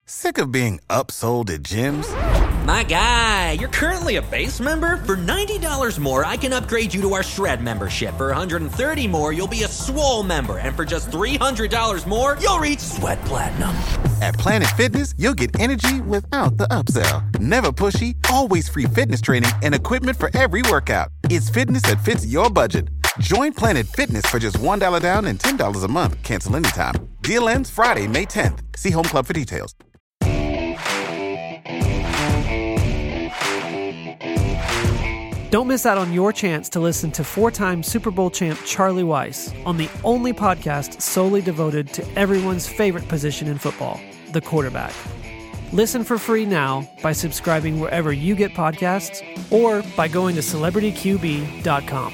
Sick of being upsold at gyms? My guy, you're currently a base member? For $90 more, I can upgrade you to our Shred membership. For $130 more, you'll be a Swole member. And for just $300 more, you'll reach Sweat Platinum. At Planet Fitness, you'll get energy without the upsell. Never pushy, always free fitness training and equipment for every workout. It's fitness that fits your budget. Join Planet Fitness for just $1 down and $10 a month. Cancel anytime. Deal ends Friday, May 10th. See Home Club for details. Don't miss out on your chance to listen to four-time Super Bowl champ Charlie Weiss on the only podcast solely devoted to everyone's favorite position in football, the quarterback. Listen for free now by subscribing wherever you get podcasts or by going to CelebrityQB.com.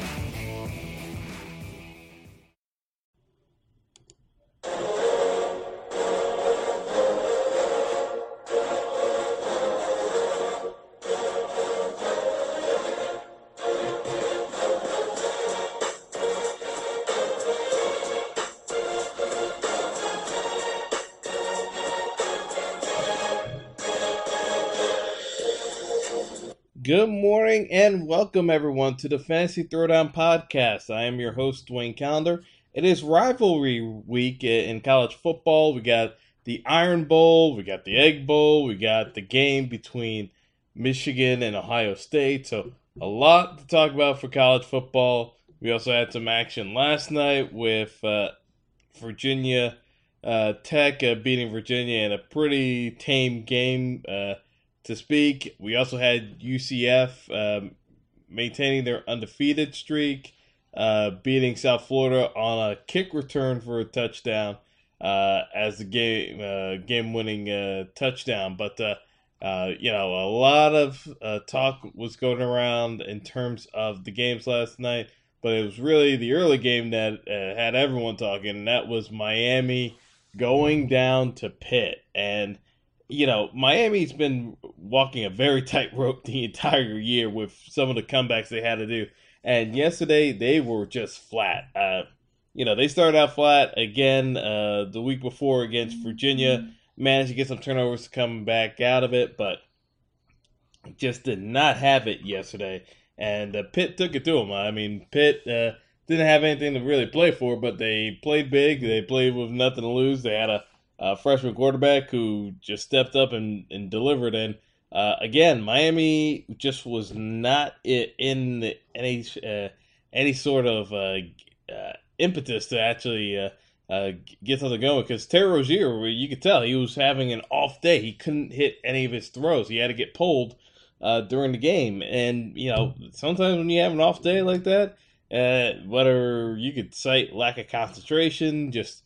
Good morning and welcome everyone to the Fantasy Throwdown Podcast. I am your host, Dwayne Calendar. It is rivalry week in college football. We got the Iron Bowl, we got the Egg Bowl, we got the game between Michigan and Ohio State. So a lot to talk about for college football. We also had some action last night with Virginia Tech beating Virginia in a pretty tame game to speak. We also had UCF maintaining their undefeated streak, beating South Florida on a kick return for a touchdown as the game-winning touchdown. But a lot of talk was going around in terms of the games last night. But it was really the early game that had everyone talking, and that was Miami going down to Pitt. And Miami's been walking a very tight rope the entire year with some of the comebacks they had to do. And yesterday, they were just flat. They started out flat again the week before against Virginia. Managed to get some turnovers coming back out of it, but just did not have it yesterday. And Pitt took it to them. I mean, Pitt didn't have anything to really play for, but they played big. They played with nothing to lose. They had a freshman quarterback who just stepped up and delivered. And again, Miami just was not in any sort of impetus to actually get something going. Because Terry Rozier, you could tell he was having an off day. He couldn't hit any of his throws. He had to get pulled during the game. And sometimes when you have an off day like that, whether you could cite lack of concentration, just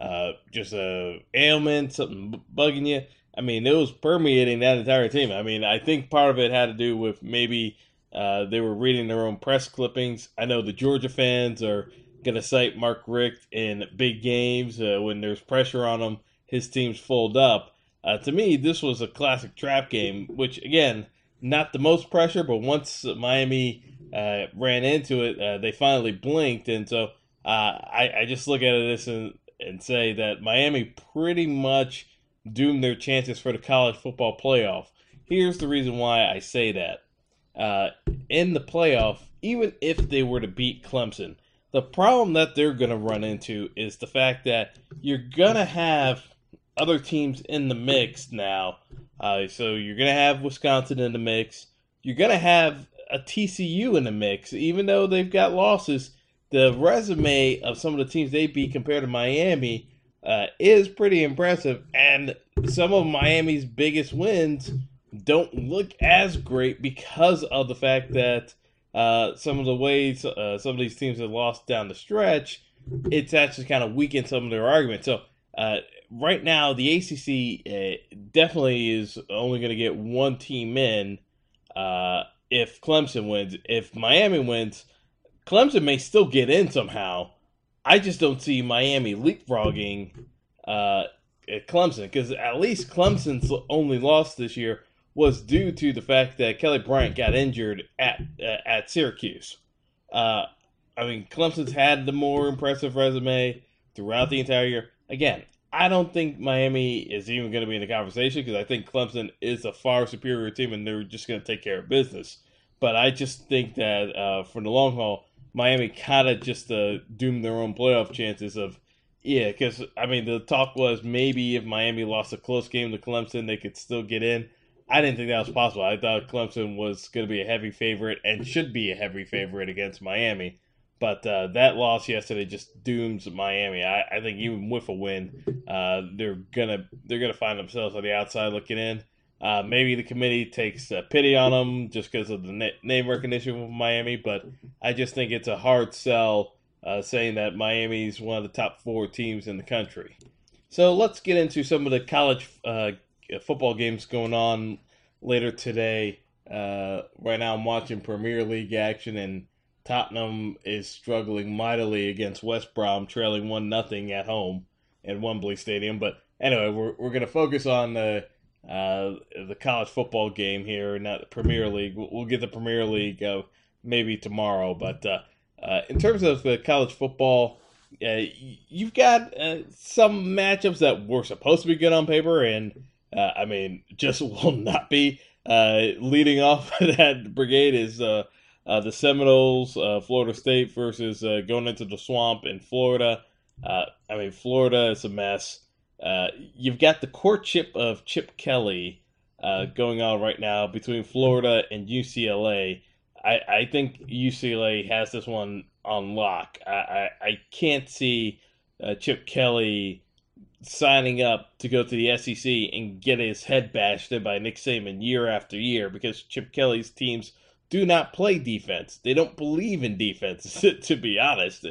a ailment, something bugging you. I mean, it was permeating that entire team. I mean, I think part of it had to do with maybe they were reading their own press clippings. I know the Georgia fans are going to cite Mark Richt in big games when there's pressure on him. His teams fold up. To me, this was a classic trap game, which, again, not the most pressure, but once Miami ran into it, they finally blinked. And so I just look at this and say that Miami pretty much doomed their chances for the college football playoff. Here's the reason why I say that. In the playoff, even if they were to beat Clemson, the problem that they're going to run into is the fact that you're going to have other teams in the mix now. So you're going to have Wisconsin in the mix. You're going to have a TCU in the mix, even though they've got losses. The resume of some of the teams they beat compared to Miami is pretty impressive, and some of Miami's biggest wins don't look as great because of the fact that some of the ways some of these teams have lost down the stretch, it's actually kind of weakened some of their arguments. So right now, the ACC definitely is only going to get one team in if Clemson wins. If Miami wins, Clemson may still get in somehow. I just don't see Miami leapfrogging Clemson, because at least Clemson's only loss this year was due to the fact that Kelly Bryant got injured at Syracuse. Clemson's had the more impressive resume throughout the entire year. Again, I don't think Miami is even going to be in the conversation because I think Clemson is a far superior team and they're just going to take care of business. But I just think that for the long haul, Miami kind of just doomed their own playoff chances of, because, I mean, the talk was maybe if Miami lost a close game to Clemson, they could still get in. I didn't think that was possible. I thought Clemson was going to be a heavy favorite and should be a heavy favorite against Miami. But that loss yesterday just dooms Miami. I think even with a win, they're gonna find themselves on the outside looking in. Maybe the committee takes pity on them just because of the name recognition with Miami. But I just think it's a hard sell saying that Miami's one of the top 4 teams in the country. So let's get into some of the college football games going on later today. Right now I'm watching Premier League action, and Tottenham is struggling mightily against West Brom, trailing 1-0 at home at Wembley Stadium. But anyway, we're going to focus on the college football game here, not the Premier League. We'll get the Premier League maybe tomorrow. But in terms of college football, you've got some matchups that were supposed to be good on paper, and I mean, just will not be. Leading off that brigade is the Seminoles, Florida State versus going into the swamp in Florida. I mean, Florida is a mess. You've got the courtship of Chip Kelly going on right now between Florida and UCLA. I think UCLA has this one on lock. I can't see Chip Kelly signing up to go to the SEC and get his head bashed in by Nick Saban year after year, because Chip Kelly's teams do not play defense. They don't believe in defense, to be honest,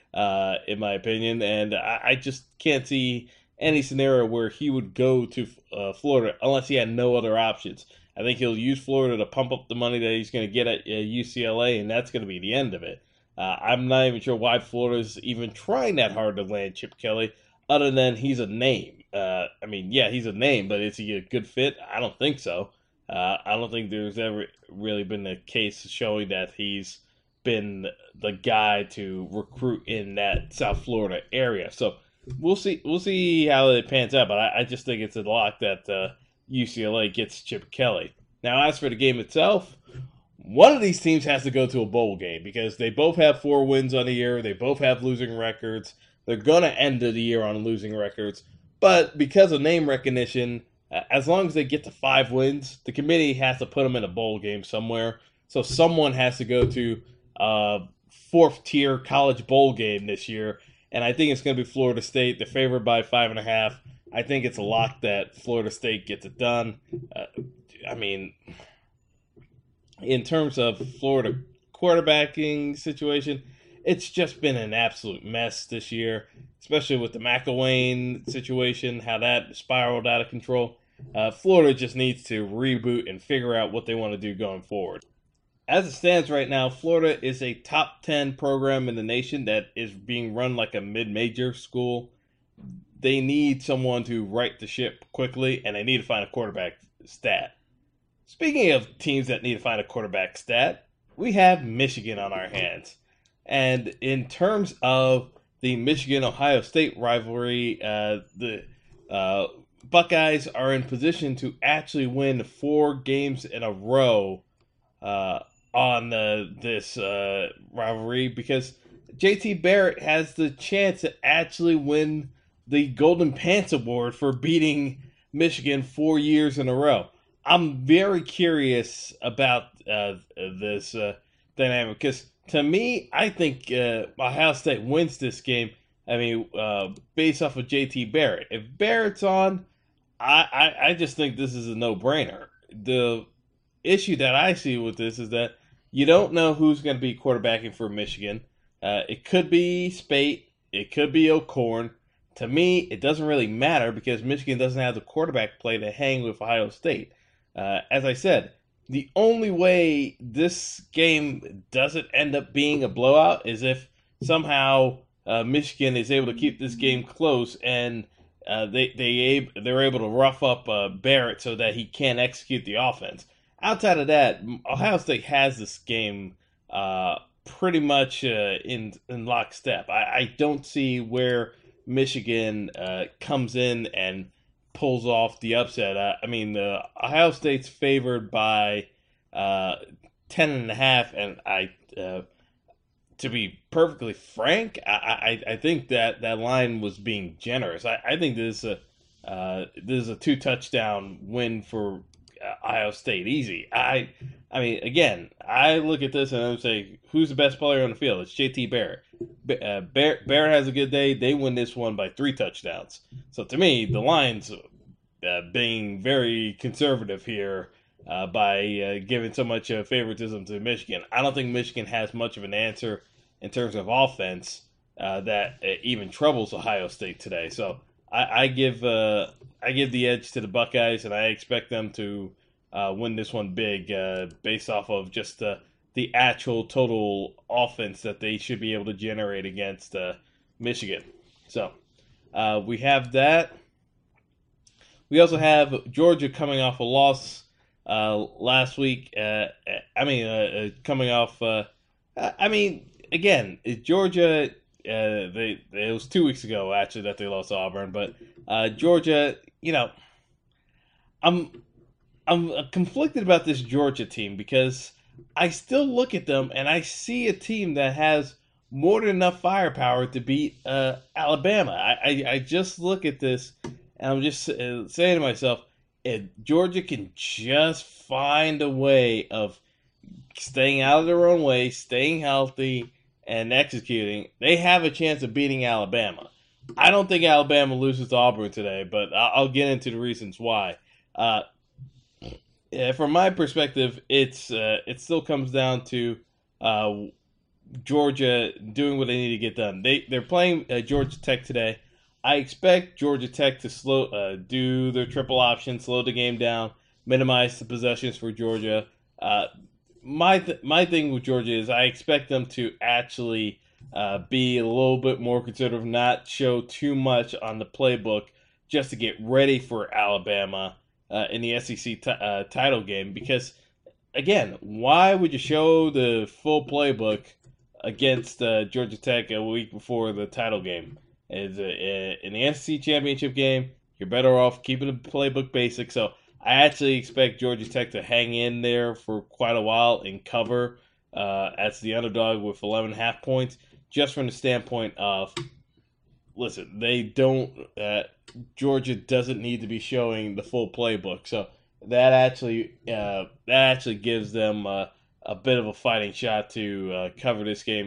in my opinion. And I just can't see any scenario where he would go to Florida unless he had no other options. I think he'll use Florida to pump up the money that he's going to get at UCLA, and that's going to be the end of it. I'm not even sure why Florida's even trying that hard to land Chip Kelly, other than he's a name. I mean, yeah, he's a name, but is he a good fit? I don't think so. I don't think there's ever really been a case showing that he's been the guy to recruit in that South Florida area. So we'll see how it pans out. But I just think it's a lock that UCLA gets Chip Kelly. Now, as for the game itself, one of these teams has to go to a bowl game because they both have 4 wins on the year. They both have losing records. They're going to end the year on losing records. But because of name recognition, as long as they get to 5 wins, the committee has to put them in a bowl game somewhere. So someone has to go to a 4th-tier college bowl game this year. And I think it's going to be Florida State. They're favored by 5.5. I think it's a lock that Florida State gets it done. I mean, in terms of Florida quarterbacking situation, it's just been an absolute mess this year, especially with the McElwain situation, how that spiraled out of control. Florida just needs to reboot and figure out what they want to do going forward. As it stands right now, Florida is a top 10 program in the nation that is being run like a mid-major school. They need someone to right the ship quickly, and they need to find a quarterback stat. Speaking of teams that need to find a quarterback stat, we have Michigan on our hands. And in terms of the Michigan-Ohio State rivalry, the Buckeyes are in position to actually win 4 games in a row on this rivalry, because JT Barrett has the chance to actually win the Golden Pants Award for beating Michigan 4 years in a row. I'm very curious about this dynamic, because to me, I think Ohio State wins this game. I mean, based off of JT Barrett. If Barrett's on, I just think this is a no-brainer. The issue that I see with this is that you don't know who's going to be quarterbacking for Michigan. It could be Spate. It could be O'Korn. To me, it doesn't really matter because Michigan doesn't have the quarterback play to hang with Ohio State. As I said, the only way this game doesn't end up being a blowout is if somehow Michigan is able to keep this game close and they're able to rough up Barrett so that he can't execute the offense. Outside of that, Ohio State has this game pretty much in lockstep. I don't see where Michigan comes in and pulls off the upset. Ohio State's favored by 10.5, and to be perfectly frank, I think that line was being generous. I think this is a 2-touchdown win for Ohio State, easy. I mean, again, I look at this and I'm saying, who's the best player on the field? It's JT Barrett. Barrett has a good day. They win this one by 3 touchdowns. So to me, the line's being very conservative here by giving so much favoritism to Michigan. I don't think Michigan has much of an answer in terms of offense that even troubles Ohio State today. So I give the edge to the Buckeyes, and I expect them to win this one big based off of just the actual total offense that they should be able to generate against Michigan. So we have that. We also have Georgia coming off a loss last week. Coming off. Again, Georgia. It was 2 weeks ago actually that they lost to Auburn, but Georgia. I'm conflicted about this Georgia team because I still look at them and I see a team that has more than enough firepower to beat Alabama. I just look at this and I'm just saying to myself, if Georgia can just find a way of staying out of their own way, staying healthy, and executing, they have a chance of beating Alabama. I don't think Alabama loses to Auburn today, but I'll get into the reasons why. From my perspective, it still comes down to Georgia doing what they need to get done. They're playing Georgia Tech today. I expect Georgia Tech to do their triple option, slow the game down, minimize the possessions for Georgia. My thing with Georgia is I expect them to actually be a little bit more conservative, not show too much on the playbook just to get ready for Alabama in the SEC title game. Because, again, why would you show the full playbook against Georgia Tech a week before the title game? In the SEC championship game, you're better off keeping the playbook basic. So I actually expect Georgia Tech to hang in there for quite a while and cover as the underdog with 11.5 points, just from the standpoint of, listen, Georgia doesn't need to be showing the full playbook. So that actually gives them a bit of a fighting shot to cover this game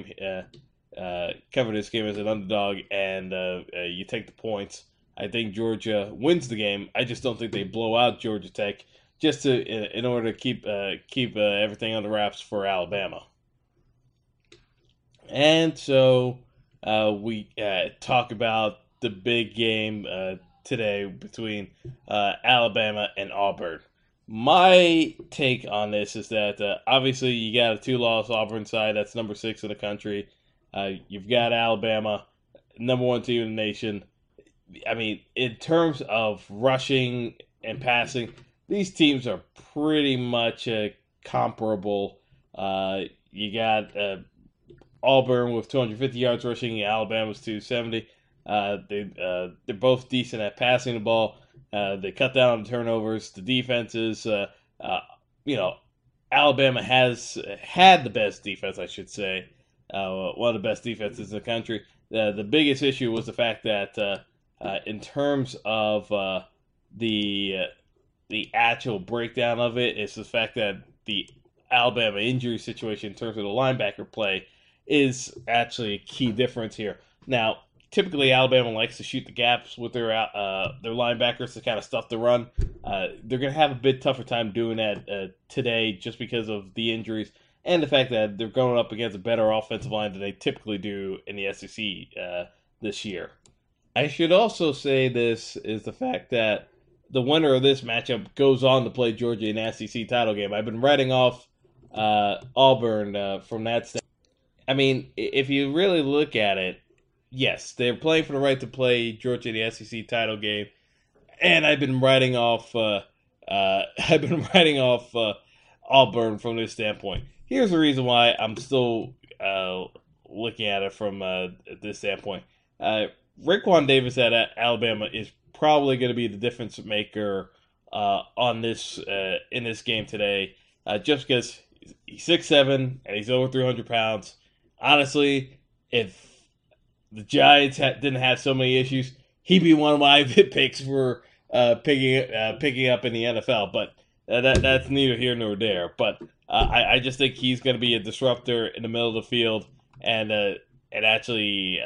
as an underdog, and you take the points. I think Georgia wins the game. I just don't think they blow out Georgia Tech, just in order to keep everything under wraps for Alabama. And so we talk about the big game today between Alabama and Auburn. My take on this is that obviously you got a 2-loss Auburn side that's number 6 in the country. You've got Alabama, number 1 team in the nation. I mean, in terms of rushing and passing, these teams are pretty much comparable. You got Auburn with 250 yards rushing, Alabama's 270. They're both decent at passing the ball. They cut down on turnovers. The defenses, Alabama has had the best defense, I should say. One of the best defenses in the country. The biggest issue was the fact that in terms of the actual breakdown of it, it's the fact that the Alabama injury situation in terms of the linebacker play is actually a key difference here. Now, typically Alabama likes to shoot the gaps with their linebackers to kind of stuff the run. They're going to have a bit tougher time doing that today just because of the injuries and the fact that they're going up against a better offensive line than they typically do in the SEC this year. I should also say this is the fact that the winner of this matchup goes on to play Georgia in the SEC title game. I've been writing off Auburn from that standpoint. I mean, if you really look at it, yes, they're playing for the right to play Georgia in the SEC title game, and I've been writing off Auburn from this standpoint. Here's the reason why I'm still looking at it from this standpoint. Raekwon Davis at Alabama is probably going to be the difference maker on this in this game today, just because he's 6'7" and he's over 300 pounds. Honestly, if the Giants didn't have so many issues, he'd be one of my picks for picking up in the NFL. But that's neither here nor there. But I just think he's going to be a disruptor in the middle of the field and actually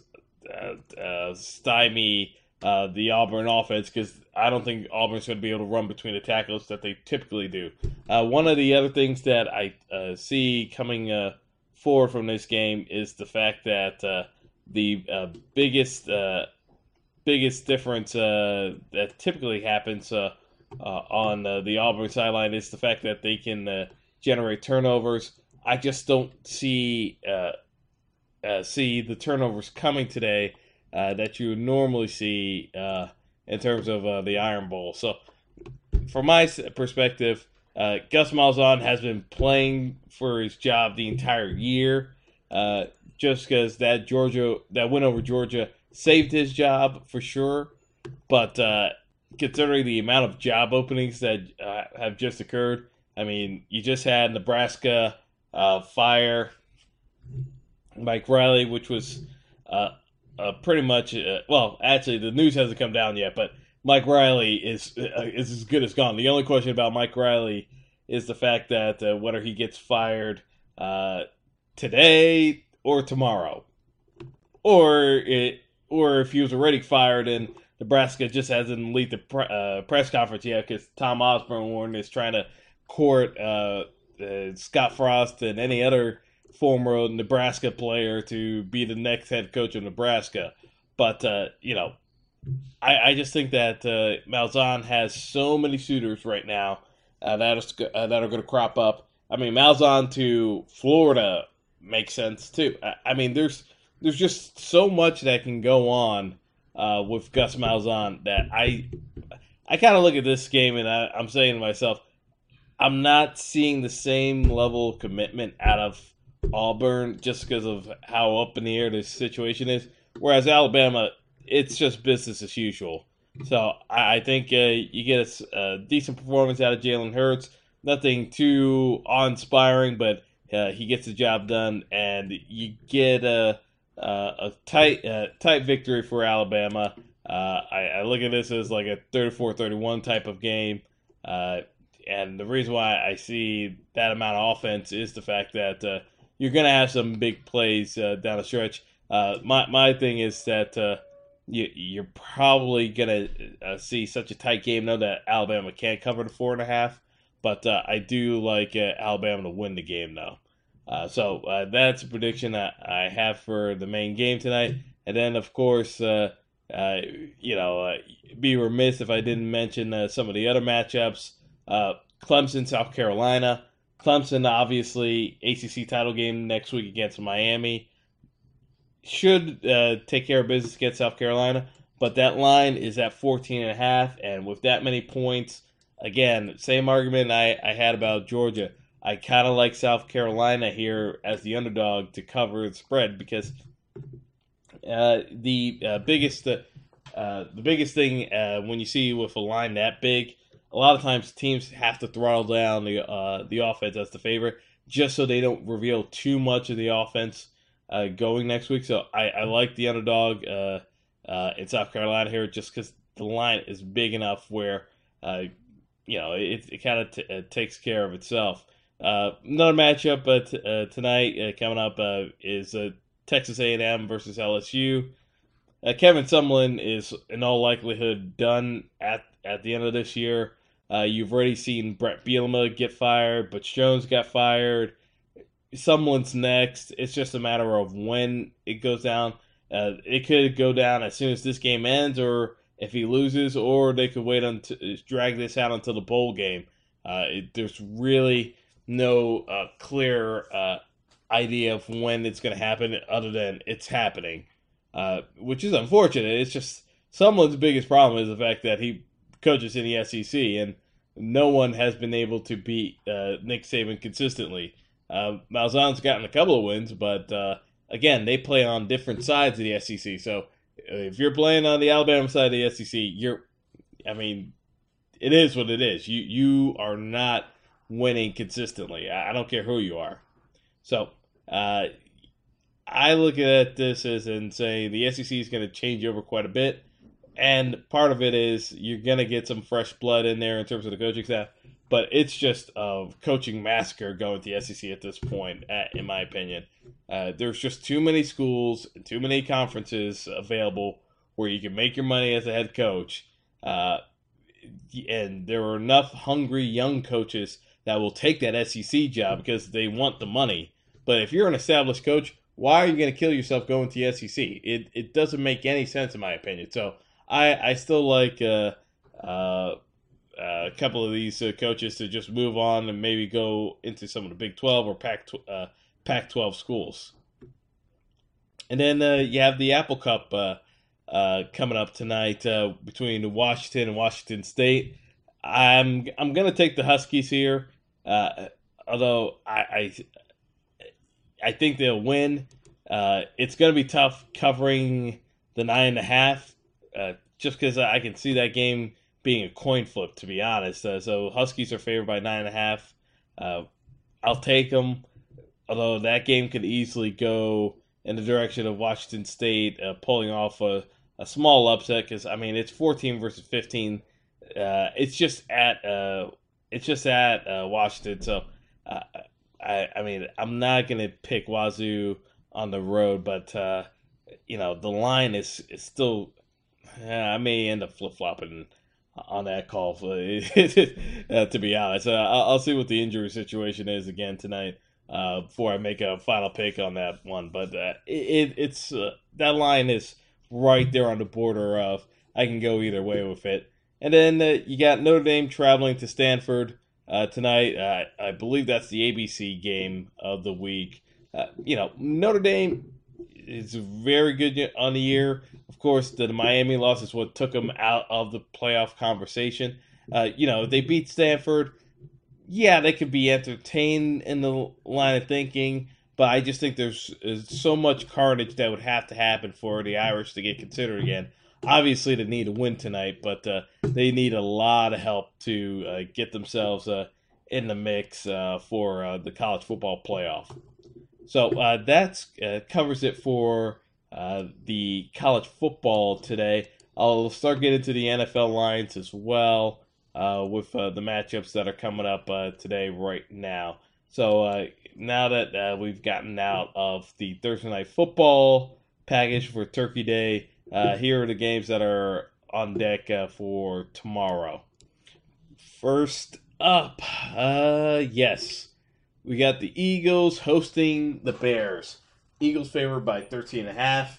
stymie the Auburn offense, because I don't think Auburn's going to be able to run between the tackles that they typically do. One of the other things that I see coming forward from this game is the fact that the biggest difference that typically happens on the Auburn sideline is the fact that they can generate turnovers. I just don't see the turnovers coming today that you would normally see in terms of the Iron Bowl. So, from my perspective, Gus Malzahn has been playing for his job the entire year, just because that win over Georgia saved his job for sure. But considering the amount of job openings that have just occurred, I mean, you just had Nebraska fire Mike Riley, which was pretty much actually the news hasn't come down yet, but Mike Riley is as good as gone. The only question about Mike Riley is the fact that whether he gets fired today or tomorrow, or if he was already fired and Nebraska just hasn't leaked the press conference yet, because Tom Osborne is trying to court Scott Frost and any other former Nebraska player to be the next head coach of Nebraska. But, I just think that Malzahn has so many suitors right now that are going to crop up. I mean, Malzahn to Florida makes sense, too. I mean, there's just so much that can go on with Gus Malzahn that I kind of look at this game and I'm saying to myself, I'm not seeing the same level of commitment out of Auburn just because of how up in the air this situation is. Whereas Alabama, it's just business as usual. So I think you get a decent performance out of Jalen Hurts. Nothing too awe-inspiring, but he gets the job done, and you get a tight victory for Alabama. I look at this as like a 34-31 type of game. And the reason why I see that amount of offense is the fact that you're going to have some big plays down the stretch. My thing is that you're probably going to see such a tight game. Know that Alabama can't cover the 4.5, but I do like Alabama to win the game, though. So that's a prediction that I have for the main game tonight. And then, of course, be remiss if I didn't mention some of the other matchups. Clemson, South Carolina. Clemson, obviously, ACC title game next week against Miami. Should take care of business against South Carolina, but that line is at 14.5, and with that many points, again, same argument I had about Georgia. I kind of like South Carolina here as the underdog to cover the spread, because the biggest thing when you see with a line that big, a lot of times teams have to throttle down the offense as the favorite, just so they don't reveal too much of the offense going next week. So I like the underdog in South Carolina here, just because the line is big enough where it kind of takes care of itself. Another matchup tonight coming up is Texas A&M versus LSU. Kevin Sumlin is in all likelihood done at the end of this year. You've already seen Brett Bielema get fired, Butch Jones got fired. Someone's next. It's just a matter of when it goes down. It could go down as soon as this game ends, or if he loses, or they could wait drag this out until the bowl game. There's really no clear idea of when it's going to happen, other than it's happening, which is unfortunate. It's just someone's biggest problem is the fact that he coaches in the SEC, and no one has been able to beat Nick Saban consistently. Malzahn's gotten a couple of wins, but again, they play on different sides of the SEC, so if you're playing on the Alabama side of the SEC, it is what it is. You are not winning consistently. I don't care who you are. So I look at this as and say the SEC is going to change over quite a bit. And part of it is you're going to get some fresh blood in there in terms of the coaching staff. But it's just a coaching massacre going to the SEC at this point, in my opinion. There's just too many schools and too many conferences available where you can make your money as a head coach. And there are enough hungry young coaches that will take that SEC job because they want the money. But if you're an established coach, why are you going to kill yourself going to the SEC? It doesn't make any sense in my opinion. So I still like a couple of these coaches to just move on and maybe go into some of the Big 12 or Pac-12 schools. And then you have the Apple Cup coming up tonight between Washington and Washington State. I'm going to take the Huskies here, although I think they'll win. It's going to be tough covering the 9.5, just because I can see that game being a coin flip, to be honest. So Huskies are favored by 9.5. I'll take them, although that game could easily go in the direction of Washington State pulling off a small upset because it's 14 versus 15. It's just at Washington, so I'm not gonna pick Wazoo on the road, but the line is still. I may end up flip flopping on that call, to be honest. I'll see what the injury situation is again tonight before I make a final pick on that one. But it's that line is right there on the border of I can go either way with it. And then you got Notre Dame traveling to Stanford tonight. I believe that's the ABC game of the week. Notre Dame is very good on the year. Of course, the Miami loss is what took them out of the playoff conversation. They beat Stanford. Yeah, they could be entertained in the line of thinking, but I just think there's so much carnage that would have to happen for the Irish to get considered again. Obviously, they need a win tonight, but they need a lot of help to get themselves in the mix for the college football playoff. So that covers it for the college football today. I'll start getting to the NFL lines as well with the matchups that are coming up today right now. So now that we've gotten out of the Thursday Night Football package for Turkey Day, here are the games that are on deck for tomorrow. First up, yes. We got the Eagles hosting the Bears. Eagles favored by 13.5.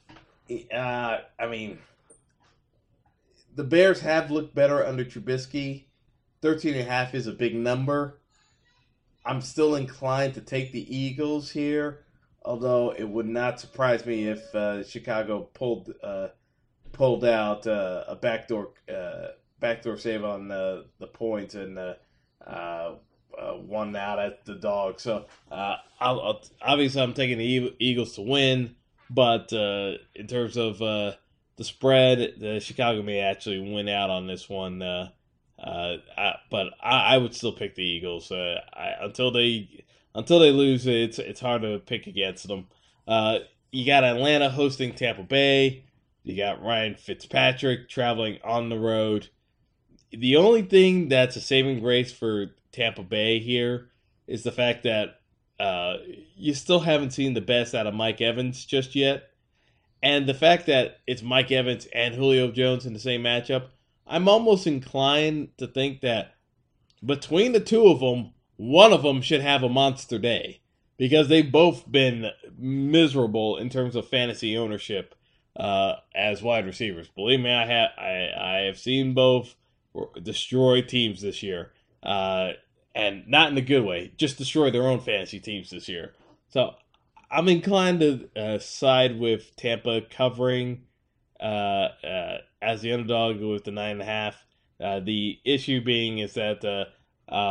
The Bears have looked better under Trubisky. 13.5 is a big number. I'm still inclined to take the Eagles here, although it would not surprise me if Chicago pulled out a backdoor save on the points and won out at the dog. So obviously I'm taking the Eagles to win, but in terms of the spread, the Chicago may actually win out on this one. But I would still pick the Eagles. Until they lose, it's hard to pick against them. You got Atlanta hosting Tampa Bay. You got Ryan Fitzpatrick traveling on the road. The only thing that's a saving grace for Tampa Bay here is the fact that you still haven't seen the best out of Mike Evans just yet. And the fact that it's Mike Evans and Julio Jones in the same matchup, I'm almost inclined to think that between the two of them, one of them should have a monster day because they've both been miserable in terms of fantasy ownership as wide receivers. Believe me, I have seen both destroy teams this year, and not in a good way, just destroy their own fantasy teams this year. So I'm inclined to side with Tampa covering as the underdog with the 9.5. The issue being is that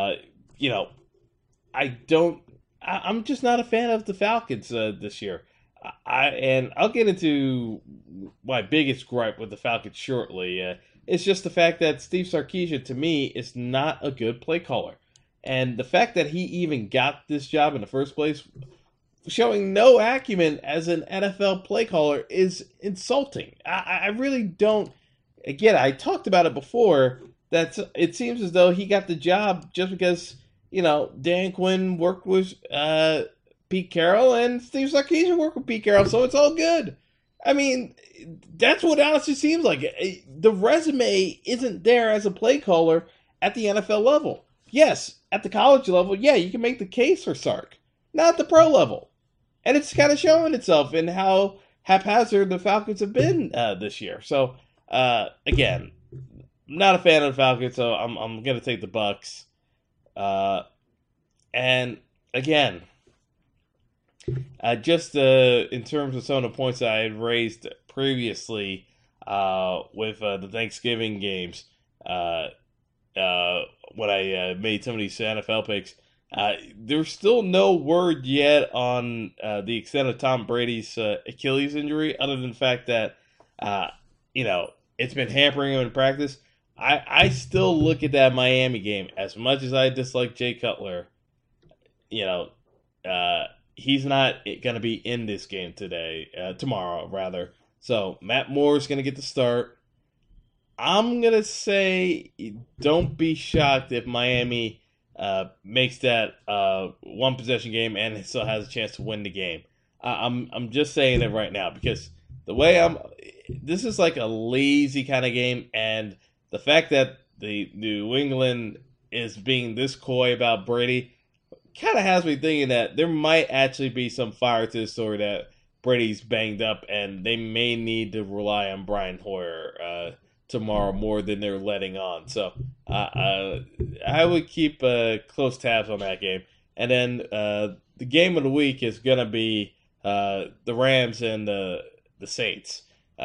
I'm just not a fan of the Falcons this year. I'll get into my biggest gripe with the Falcons shortly. It's just the fact that Steve Sarkisian, to me, is not a good play caller. And the fact that he even got this job in the first place, showing no acumen as an NFL play caller, is insulting. I really don't. Again, I talked about it before. That it seems as though he got the job just because, Dan Quinn worked with Pete Carroll and Steve Sarkisian worked with Pete Carroll, so it's all good. I mean, that's what it honestly seems like. The resume isn't there as a play caller at the NFL level. Yes, at the college level, yeah, you can make the case for Sark. Not at the pro level. And it's kind of showing itself in how haphazard the Falcons have been this year. So, again, not a fan of the Falcons, so I'm going to take the Bucs. And, again, just in terms of some of the points that I had raised previously with the Thanksgiving games, when I made some of these NFL picks, there's still no word yet on the extent of Tom Brady's Achilles injury, other than the fact that, it's been hampering him in practice. I still look at that Miami game, as much as I dislike Jay Cutler, he's not going to be in this game tomorrow, rather. So Matt Moore is going to get the start. I'm going to say don't be shocked if Miami makes that one possession game and still has a chance to win the game. I'm just saying it right now because the way this is like a lazy kind of game, and the fact that the New England is being this coy about Brady kind of has me thinking that there might actually be some fire to the story that Brady's banged up and they may need to rely on Brian Hoyer tomorrow more than they're letting on. So I would keep close tabs on that game. And then the game of the week is going to be the Rams and the Saints.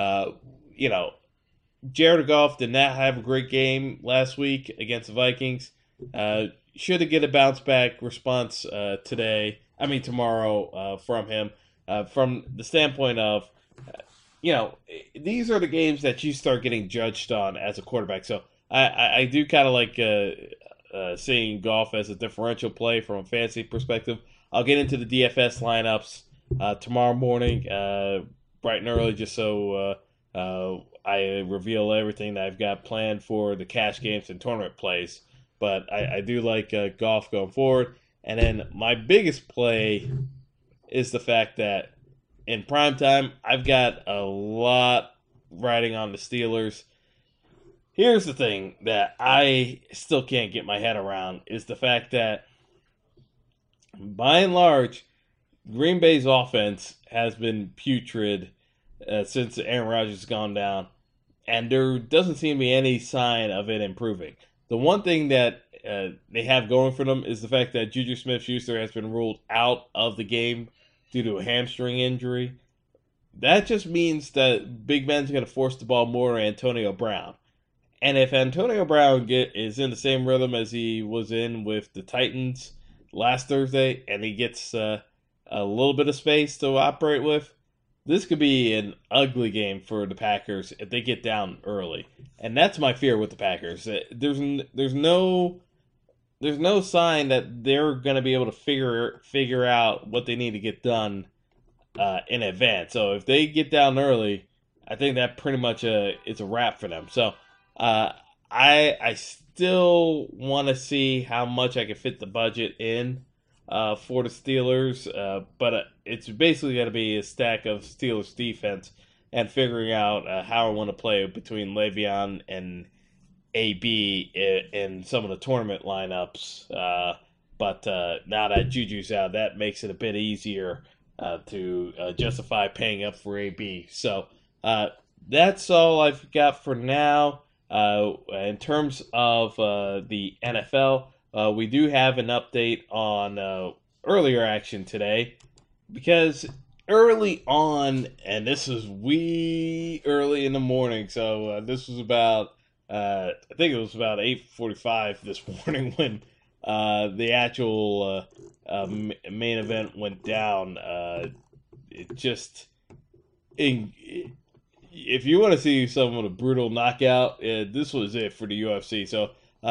Jared Goff did not have a great game last week against the Vikings. Should have get a bounce back response tomorrow from him. From the standpoint of, these are the games that you start getting judged on as a quarterback. So I do kind of like seeing Goff as a differential play from a fantasy perspective. I'll get into the DFS lineups tomorrow morning, bright and early, just so I reveal everything that I've got planned for the cash games and tournament plays. But I do like Goff going forward. And then my biggest play is the fact that in primetime, I've got a lot riding on the Steelers. Here's the thing that I still can't get my head around is the fact that, by and large, Green Bay's offense has been putrid since Aaron Rodgers has gone down, and there doesn't seem to be any sign of it improving. The one thing that they have going for them is the fact that Juju Smith-Schuster has been ruled out of the game due to a hamstring injury. That just means that Big Ben's going to force the ball more to Antonio Brown. And if Antonio Brown is in the same rhythm as he was in with the Titans last Thursday, and he gets a little bit of space to operate with, this could be an ugly game for the Packers if they get down early. And that's my fear with the Packers. There's no sign that they're going to be able to figure out what they need to get done in advance. So if they get down early, I think that pretty much it's a wrap for them. So I still want to see how much I can fit the budget in for the Steelers, but it's basically going to be a stack of Steelers defense and figuring out how I want to play between Le'Veon and AB in some of the tournament lineups. But now that Juju's out, that makes it a bit easier to justify paying up for AB. So that's all I've got for now. In terms of the NFL, we do have an update on earlier action today, because early on, and this is wee early in the morning, so this was about, I think it was about 8:45 this morning when the actual main event went down. if you want to see some of the brutal knockout, this was it for the UFC. So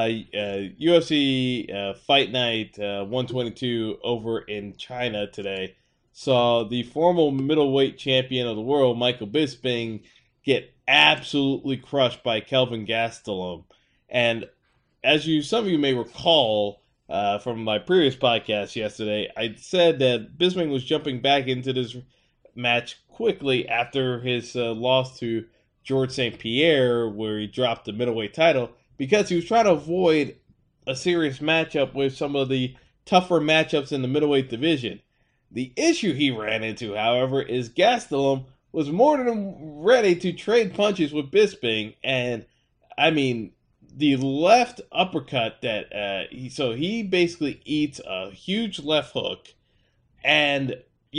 UFC Fight Night 122 over in China today saw the former middleweight champion of the world, Michael Bisping, get absolutely crushed by Kelvin Gastelum. And as some of you may recall from my previous podcast yesterday, I said that Bisping was jumping back into this match quickly after his loss to George St. Pierre, where he dropped the middleweight title, because he was trying to avoid a serious matchup with some of the tougher matchups in the middleweight division. The issue he ran into, however, is Gastelum was more than ready to trade punches with Bisping, and I mean, the left uppercut that he basically eats a huge left hook, and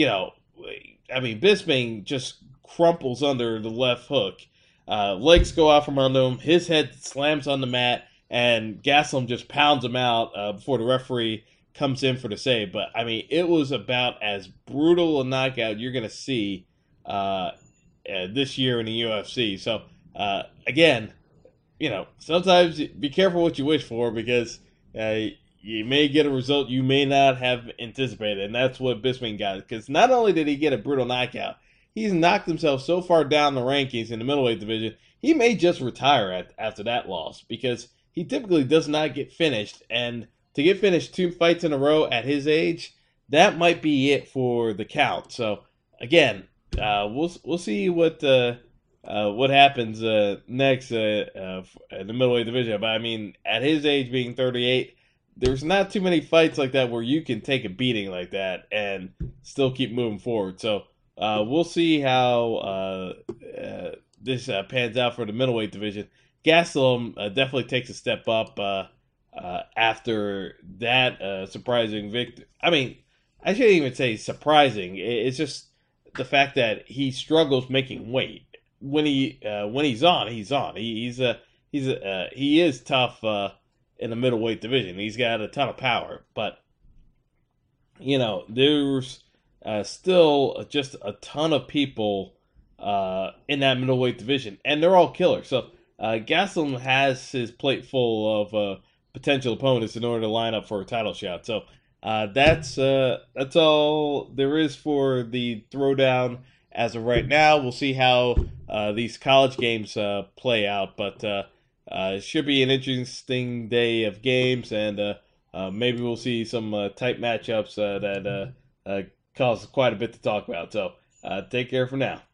Bisping just crumples under the left hook. Legs go out from under him. His head slams on the mat, and Gastelum just pounds him out before the referee comes in for the save. But, it was about as brutal a knockout you're going to see this year in the UFC. So, again, sometimes be careful what you wish for, because you may get a result you may not have anticipated, and that's what Bisping got. Because not only did he get a brutal knockout, he's knocked himself so far down the rankings in the middleweight division, he may just retire after that loss, because he typically does not get finished. And to get finished 2 fights in a row at his age, that might be it for the count. So again, we'll see what happens next in the middleweight division. But at his age, being 38. There's not too many fights like that where you can take a beating like that and still keep moving forward. So we'll see how this pans out for the middleweight division. Gastelum definitely takes a step up after that surprising victory. I shouldn't even say surprising. It's just the fact that he struggles making weight. When he's on, he's on. He is tough. In the middleweight division, he's got a ton of power, but there's still just a ton of people in that middleweight division, and they're all killers. So Gastelum has his plate full of potential opponents in order to line up for a title shot. So that's all there is for the throwdown as of right now. We'll see how these college games play out, but it should be an interesting day of games, and maybe we'll see some tight matchups that cause quite a bit to talk about. So take care for now.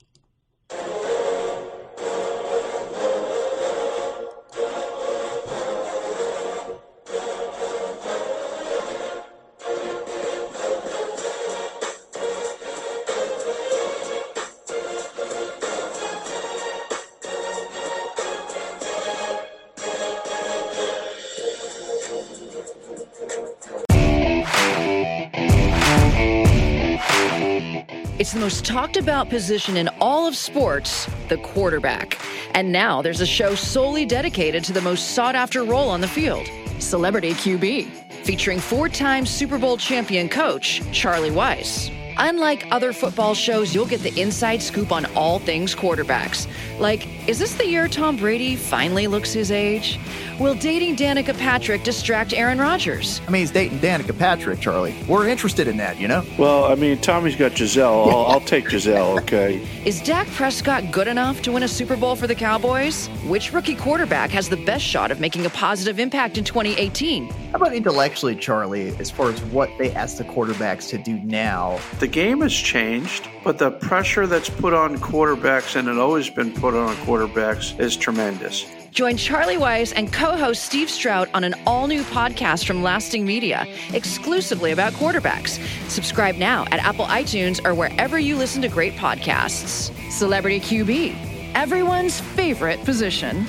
It's the most talked about position in all of sports, the quarterback. And now there's a show solely dedicated to the most sought after role on the field, Celebrity QB, featuring 4-time Super Bowl champion coach Charlie Weis. Unlike other football shows, you'll get the inside scoop on all things quarterbacks. Like, is this the year Tom Brady finally looks his age? Will dating Danica Patrick distract Aaron Rodgers? He's dating Danica Patrick, Charlie. We're interested in that, Well, Tommy's got Giselle. I'll take Giselle, okay? Is Dak Prescott good enough to win a Super Bowl for the Cowboys? Which rookie quarterback has the best shot of making a positive impact in 2018? How about intellectually, Charlie, as far as what they ask the quarterbacks to do now? The game has changed, but the pressure that's put on quarterbacks, and it always been put on quarterbacks, is tremendous. Join Charlie Weis and co-host Steve Strout on an all-new podcast from Lasting Media, exclusively about quarterbacks. Subscribe now at Apple iTunes or wherever you listen to great podcasts. Celebrity QB, everyone's favorite position.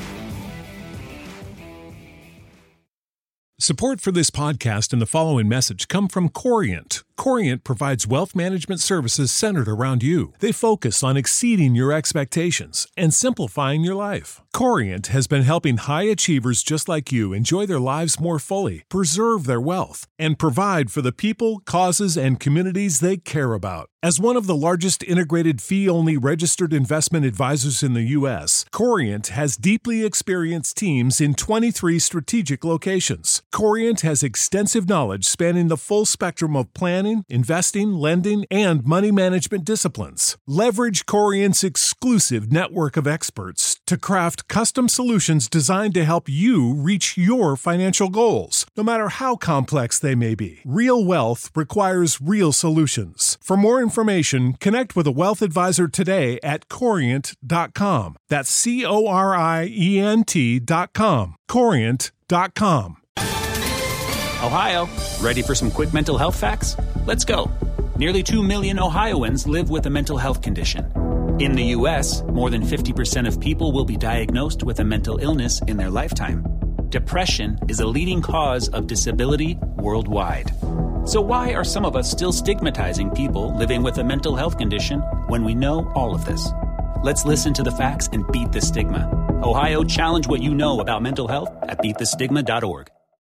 Support for this podcast and the following message come from Corient. Corient provides wealth management services centered around you. They focus on exceeding your expectations and simplifying your life. Corient has been helping high achievers just like you enjoy their lives more fully, preserve their wealth, and provide for the people, causes, and communities they care about. As one of the largest integrated fee-only registered investment advisors in the U.S., Corient has deeply experienced teams in 23 strategic locations. Corient has extensive knowledge spanning the full spectrum of planning, investing, lending, and money management disciplines. Leverage Corient's exclusive network of experts to craft custom solutions designed to help you reach your financial goals, no matter how complex they may be. Real wealth requires real solutions. For more information, connect with a wealth advisor today at Corient.com. That's Corient.com. Corient.com. Ohio, ready for some quick mental health facts? Let's go. Nearly 2 million Ohioans live with a mental health condition. In the U.S., more than 50% of people will be diagnosed with a mental illness in their lifetime. Depression is a leading cause of disability worldwide. So why are some of us still stigmatizing people living with a mental health condition when we know all of this? Let's listen to the facts and beat the stigma. Ohio, challenge what you know about mental health at beatthestigma.org.